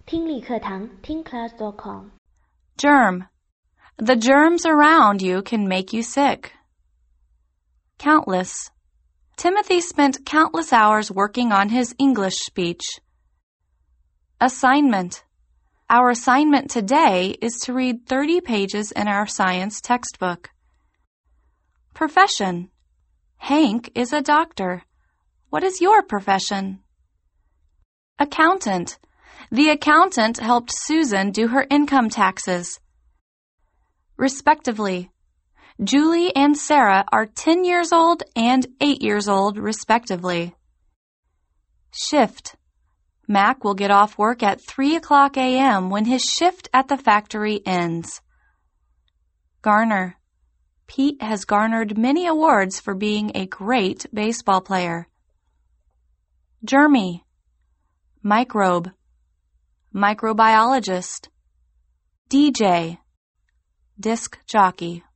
听力课堂听class.com Germ. The germs around you can make you sick. Countless. Timothy spent countless hours working on his English speech. Assignment. Our assignment today is to read 30 pages in our science textbook. Profession. Hank is a doctor. What is your profession? Accountant. The accountant helped Susan do her income taxes. Respectively. Julie and Sarah are 10 years old and 8 years old, respectively. Shift. Mac will get off work at 3:00 a.m. when his shift at the factory ends. Garner. Pete has garnered many awards for being a great baseball player. Germy. Microbe. Microbiologist. DJ. Disc jockey.